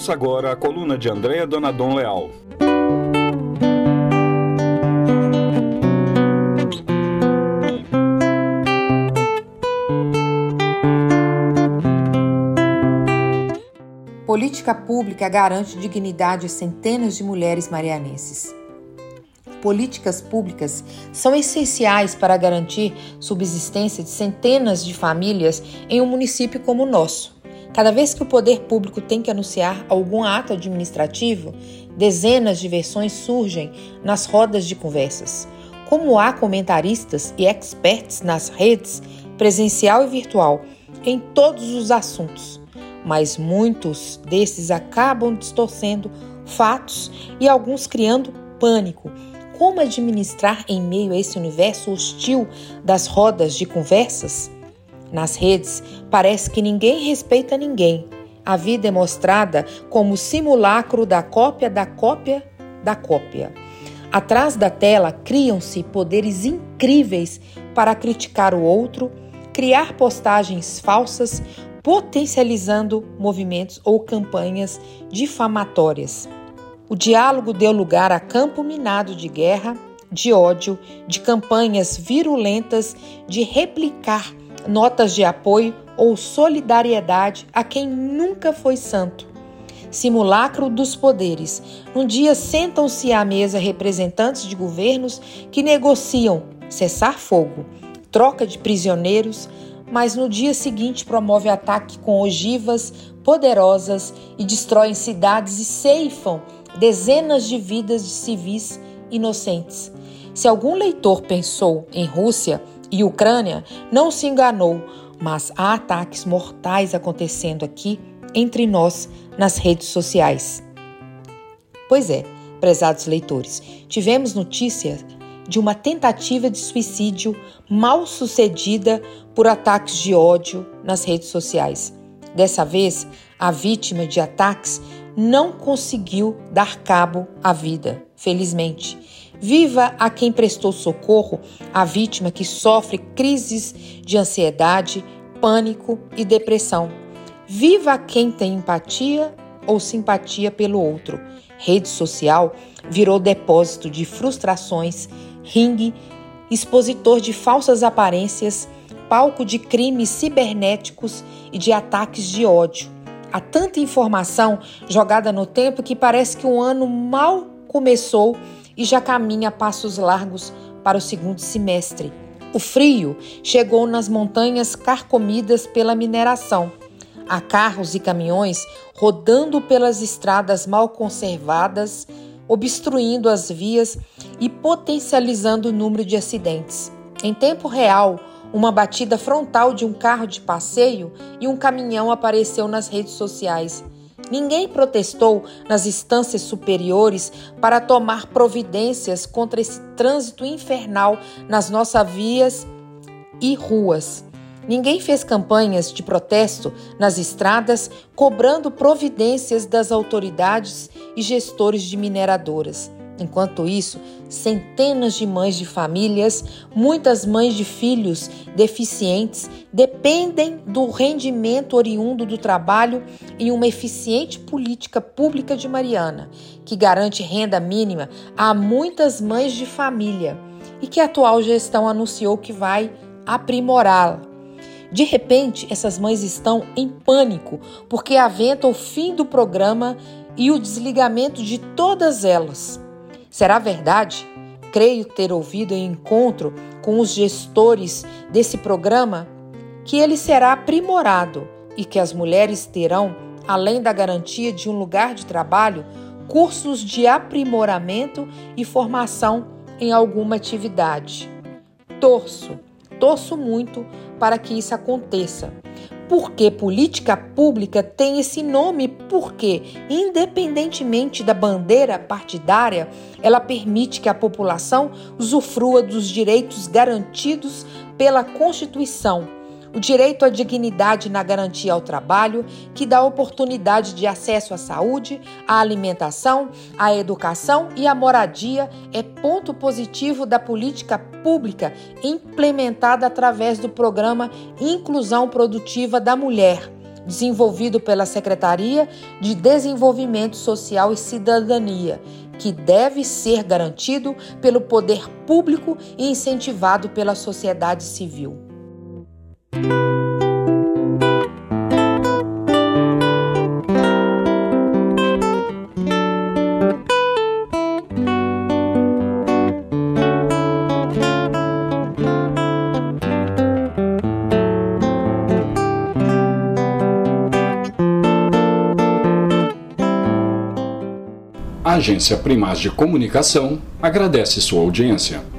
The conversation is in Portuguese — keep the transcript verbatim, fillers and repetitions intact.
Ouça agora a coluna de Andréa Donadon Leal. Política pública garante dignidade a centenas de mulheres marianenses. Políticas públicas são essenciais para garantir subsistência de centenas de famílias em um município como o nosso. Cada vez que o poder público tem que anunciar algum ato administrativo, dezenas de versões surgem nas rodas de conversas. Como há comentaristas e experts nas redes, presencial e virtual, em todos os assuntos, mas muitos desses acabam distorcendo fatos e alguns criando pânico. Como administrar em meio a esse universo hostil das rodas de conversas? Nas redes, parece que ninguém respeita ninguém. A vida é mostrada como simulacro da cópia da cópia da cópia. Atrás da tela, criam-se poderes incríveis para criticar o outro, criar postagens falsas, potencializando movimentos ou campanhas difamatórias. O diálogo deu lugar a campo minado de guerra, de ódio, de campanhas virulentas de replicar notas de apoio ou solidariedade a quem nunca foi santo. Simulacro dos poderes. Um dia sentam-se à mesa representantes de governos que negociam cessar-fogo, troca de prisioneiros, mas no dia seguinte promove ataque com ogivas poderosas e destroem cidades e ceifam dezenas de vidas de civis inocentes. Se algum leitor pensou em Rússia e Ucrânia, não se enganou, mas há ataques mortais acontecendo aqui entre nós nas redes sociais. Pois é, prezados leitores, tivemos notícia de uma tentativa de suicídio mal sucedida por ataques de ódio nas redes sociais. Dessa vez, a vítima de ataques não conseguiu dar cabo à vida, felizmente. Viva a quem prestou socorro à vítima que sofre crises de ansiedade, pânico e depressão. Viva a quem tem empatia ou simpatia pelo outro. Rede social virou depósito de frustrações, ringue, expositor de falsas aparências, palco de crimes cibernéticos e de ataques de ódio. Há tanta informação jogada no tempo que parece que o ano mal começou e já caminha a passos largos para o segundo semestre. O frio chegou nas montanhas carcomidas pela mineração. Há carros e caminhões rodando pelas estradas mal conservadas, obstruindo as vias e potencializando o número de acidentes. Em tempo real, uma batida frontal de um carro de passeio e um caminhão apareceu nas redes sociais. Ninguém protestou nas instâncias superiores para tomar providências contra esse trânsito infernal nas nossas vias e ruas. Ninguém fez campanhas de protesto nas estradas cobrando providências das autoridades e gestores de mineradoras. Enquanto isso, centenas de mães de famílias, muitas mães de filhos deficientes, dependem do rendimento oriundo do trabalho em uma eficiente política pública de Mariana, que garante renda mínima a muitas mães de família e que a atual gestão anunciou que vai aprimorá-la. De repente, essas mães estão em pânico porque aventa o fim do programa e o desligamento de todas elas. Será verdade? Creio ter ouvido em encontro com os gestores desse programa que ele será aprimorado e que as mulheres terão, além da garantia de um lugar de trabalho, cursos de aprimoramento e formação em alguma atividade. Torço, torço muito para que isso aconteça. Porque política pública tem esse nome porque, independentemente da bandeira partidária, ela permite que a população usufrua dos direitos garantidos pela Constituição. O direito à dignidade na garantia ao trabalho, que dá oportunidade de acesso à saúde, à alimentação, à educação e à moradia, é ponto positivo da política pública implementada através do programa Inclusão Produtiva da Mulher, desenvolvido pela Secretaria de Desenvolvimento Social e Cidadania, que deve ser garantido pelo poder público e incentivado pela sociedade civil. A Agência Primaz de Comunicação agradece sua audiência.